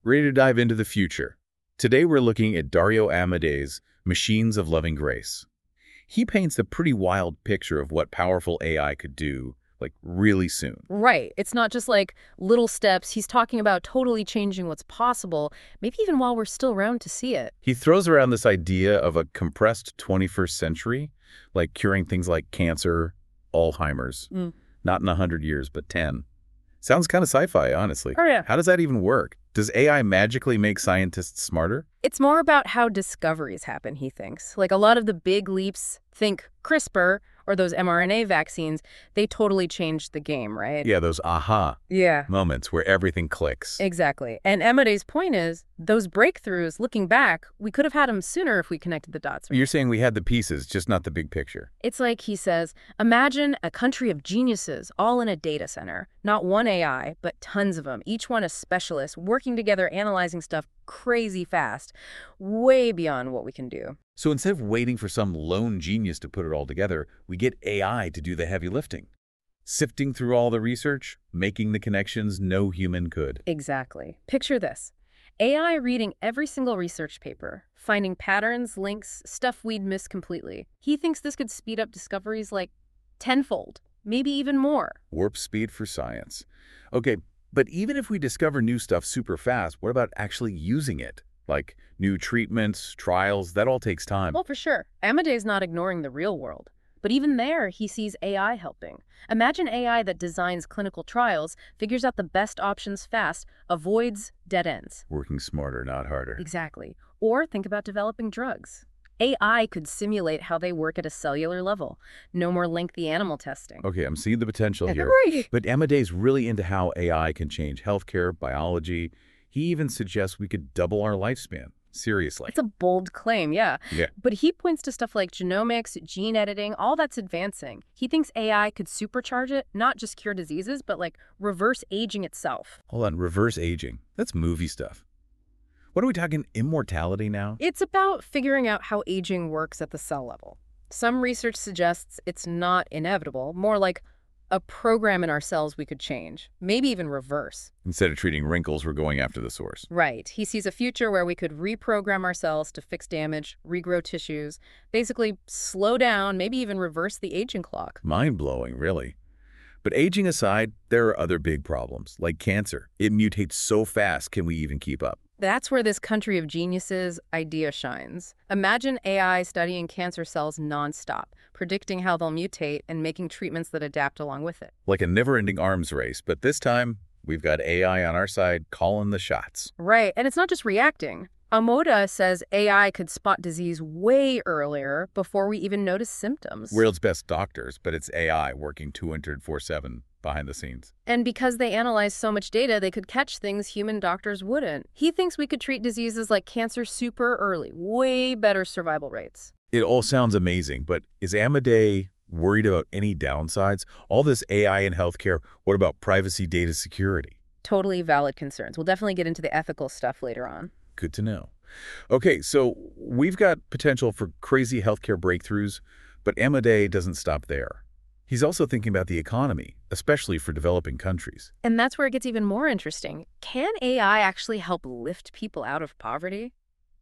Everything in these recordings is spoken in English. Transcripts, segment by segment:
Ready to dive into the future. Today we're looking at Dario Amadei's Machines of Loving Grace. He paints a pretty wild picture of what powerful AI could do, like really soon. Right. It's not just like little steps. He's talking about totally changing what's possible, maybe even while we're still around to see it. He throws around this idea of a compressed 21st century, like curing things like cancer, Alzheimer's. Not in 100 years, but 10. Sounds kind of sci-fi, honestly. Oh, yeah. How does that even work? Does AI magically make scientists smarter? It's more about how discoveries happen, he thinks. Like a lot of the big leaps, think CRISPR or those mRNA vaccines, they totally changed the game, right? Yeah, those aha Yeah. moments where everything clicks. Exactly. And Amadei's point is, those breakthroughs, looking back, we could have had them sooner if we connected the dots. You're saying we had the pieces, just not the big picture. It's like, he says, imagine a country of geniuses all in a data center. Not one AI, but tons of them, each one a specialist, working together, analyzing stuff crazy fast, way beyond what we can do. So instead of waiting for some lone genius to put it all together, we get AI to do the heavy lifting. Sifting through all the research, making the connections no human could. Exactly. Picture this. AI reading every single research paper, finding patterns, links, stuff we'd miss completely. He thinks this could speed up discoveries like tenfold, maybe even more. Warp speed for science. Okay, but even if we discover new stuff super fast, what about actually using it? Like new treatments, trials, that all takes time. Well, for sure. Amadei's not ignoring the real world. But even there, he sees AI helping. Imagine AI that designs clinical trials, figures out the best options fast, avoids dead ends. Working smarter, not harder. Exactly. Or think about developing drugs. AI could simulate how they work at a cellular level. No more lengthy animal testing. Okay, I'm seeing the potential here. Right. But Amadei's really into how AI can change healthcare, biology. He even suggests we could double our lifespan. Seriously. It's a bold claim, yeah. Yeah. But he points to stuff like genomics, gene editing, all that's advancing. He thinks AI could supercharge it, not just cure diseases, but like reverse aging itself. Hold on, reverse aging. That's movie stuff. What are we talking, immortality now? It's about figuring out how aging works at the cell level. Some research suggests it's not inevitable, more like a program in our cells we could change, maybe even reverse. Instead of treating wrinkles, we're going after the source. Right. He sees a future where we could reprogram our cells to fix damage, regrow tissues, basically slow down, maybe even reverse the aging clock. Mind-blowing, really. But aging aside, there are other big problems, like cancer. It mutates so fast, can we even keep up? That's where this country of geniuses idea shines. Imagine AI studying cancer cells nonstop, predicting how they'll mutate and making treatments that adapt along with it. Like a never-ending arms race, but this time, we've got AI on our side calling the shots. Right, and it's not just reacting. Amoda says AI could spot disease way earlier before we even notice symptoms. World's best doctors, but it's AI working 204/7 behind the scenes. And because they analyze so much data, they could catch things human doctors wouldn't. He thinks we could treat diseases like cancer super early, way better survival rates. It all sounds amazing, but is Amadei worried about any downsides? All this AI in healthcare, what about privacy, data security? Totally valid concerns. We'll definitely get into the ethical stuff later on. Good to know. Okay, so we've got potential for crazy healthcare breakthroughs, but Amadei doesn't stop there. He's also thinking about the economy, especially for developing countries. And that's where it gets even more interesting. Can AI actually help lift people out of poverty?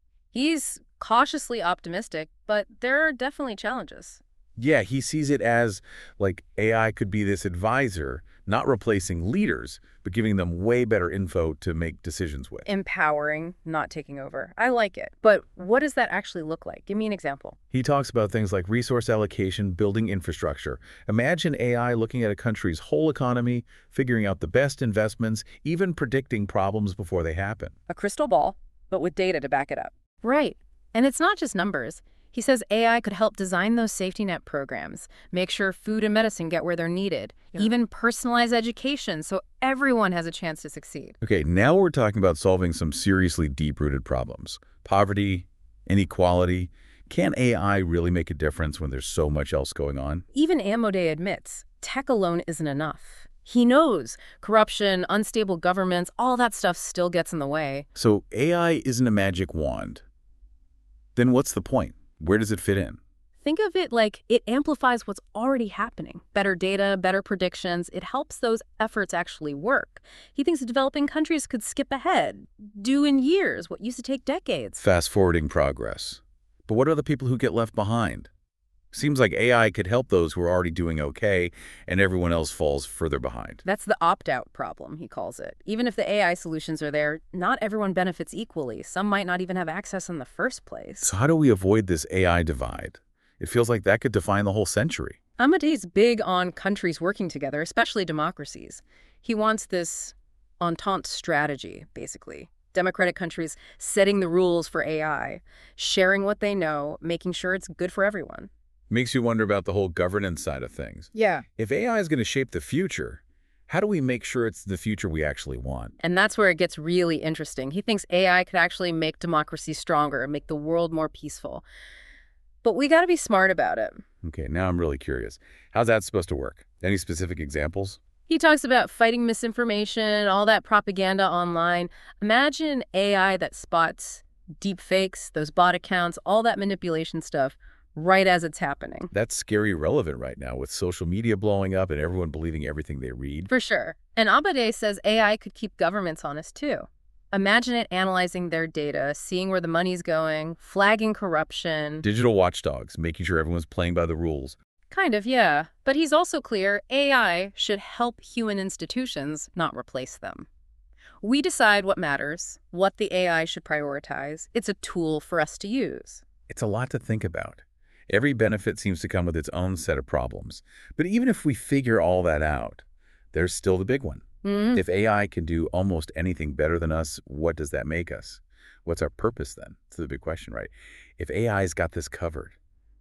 He's cautiously optimistic, but there are definitely challenges. Yeah, he sees it as like AI could be this advisor, not replacing leaders, but giving them way better info to make decisions with. Empowering, not taking over. I like it. But what does that actually look like? Give me an example. He talks about things like resource allocation, building infrastructure. Imagine AI looking at a country's whole economy, figuring out the best investments, even predicting problems before they happen. A crystal ball, but with data to back it up. Right. And it's not just numbers. He says AI could help design those safety net programs, make sure food and medicine get where they're needed, even personalize education so everyone has a chance to succeed. Okay, now we're talking about solving some seriously deep-rooted problems. Poverty, inequality. Can AI really make a difference when there's so much else going on? Even Amadei admits, tech alone isn't enough. He knows corruption, unstable governments, all that stuff still gets in the way. So AI isn't a magic wand. Then what's the point? Where does it fit in? Think of it like it amplifies what's already happening. Better data, better predictions. It helps those efforts actually work. He thinks developing countries could skip ahead, do in years what used to take decades. Fast-forwarding progress. But what are the people who get left behind? Seems like AI could help those who are already doing okay, and everyone else falls further behind. That's the opt-out problem, he calls it. Even if the AI solutions are there, not everyone benefits equally. Some might not even have access in the first place. So how do we avoid this AI divide? It feels like that could define the whole century. Amadei's big on countries working together, especially democracies. He wants this entente strategy, basically. Democratic countries setting the rules for AI, sharing what they know, making sure it's good for everyone. Makes you wonder about the whole governance side of things. Yeah. If AI is going to shape the future, how do we make sure it's the future we actually want? And that's where it gets really interesting. He thinks AI could actually make democracy stronger, make the world more peaceful. But we got to be smart about it. Okay, now I'm really curious. How's that supposed to work? Any specific examples? He talks about fighting misinformation, all that propaganda online. Imagine AI that spots deep fakes, those bot accounts, all that manipulation stuff right as it's happening. That's scary relevant right now with social media blowing up and everyone believing everything they read. For sure. And Amadei says AI could keep governments honest too. Imagine it analyzing their data, seeing where the money's going, flagging corruption. Digital watchdogs, making sure everyone's playing by the rules. Kind of, yeah. But he's also clear AI should help human institutions, not replace them. We decide what matters, what the AI should prioritize. It's a tool for us to use. It's a lot to think about. Every benefit seems to come with its own set of problems. But even if we figure all that out, there's still the big one. If AI can do almost anything better than us, what does that make us? What's our purpose then? It's the big question, right? If AI's got this covered,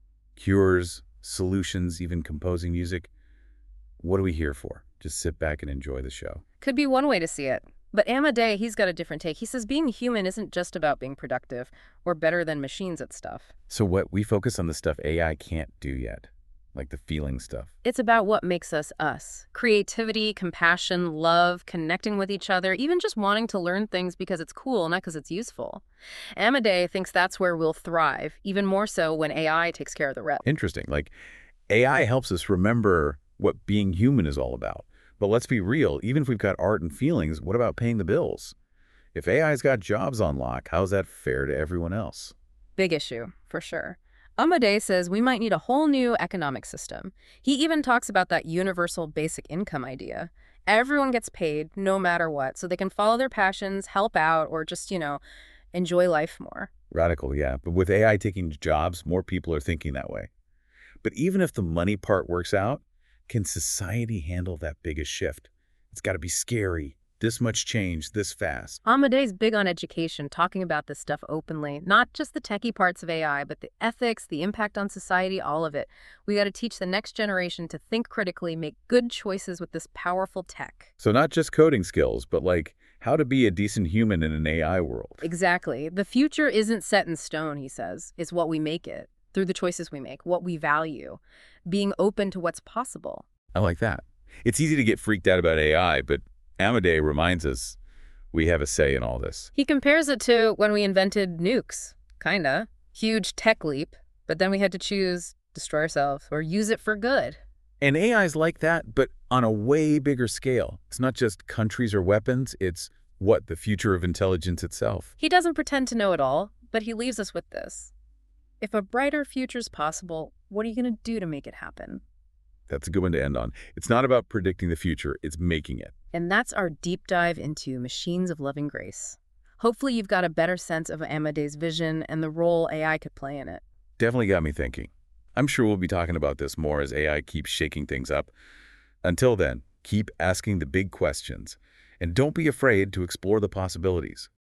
cures, solutions, even composing music, what are we here for? Just sit back and enjoy the show. Could be one way to see it. But Amadei, he's got a different take. He says being human isn't just about being productive or better than machines at stuff. So what we focus on the stuff AI can't do yet, like the feeling stuff. It's about what makes us us. Creativity, compassion, love, connecting with each other, even just wanting to learn things because it's cool, not because it's useful. Amadei thinks that's where we'll thrive, even more so when AI takes care of the rest. Interesting. Like AI helps us remember what being human is all about. But let's be real, even if we've got art and feelings, what about paying the bills? If AI's got jobs on lock, how's that fair to everyone else? Big issue, for sure. Amadei says we might need a whole new economic system. He even talks about that universal basic income idea. Everyone gets paid, no matter what, so they can follow their passions, help out, or just, enjoy life more. Radical, yeah. But with AI taking jobs, more people are thinking that way. But even if the money part works out, can society handle that biggest shift? It's got to be scary. This much change, this fast. Amadei's big on education, talking about this stuff openly. Not just the techie parts of AI, but the ethics, the impact on society, all of it. We got to teach the next generation to think critically, make good choices with this powerful tech. So not just coding skills, but like how to be a decent human in an AI world. Exactly. The future isn't set in stone, he says. It's what we make it, through the choices we make, what we value, being open to what's possible. I like that. It's easy to get freaked out about AI, but Amadei reminds us we have a say in all this. He compares it to when we invented nukes, kinda. Huge tech leap, but then we had to choose destroy ourselves or use it for good. And AI's like that, but on a way bigger scale. It's not just countries or weapons, it's the future of intelligence itself. He doesn't pretend to know it all, but he leaves us with this. If a brighter future's possible, what are you going to do to make it happen? That's a good one to end on. It's not about predicting the future, it's making it. And that's our deep dive into Machines of Loving Grace. Hopefully you've got a better sense of Amadei's vision and the role AI could play in it. Definitely got me thinking. I'm sure we'll be talking about this more as AI keeps shaking things up. Until then, keep asking the big questions, and don't be afraid to explore the possibilities.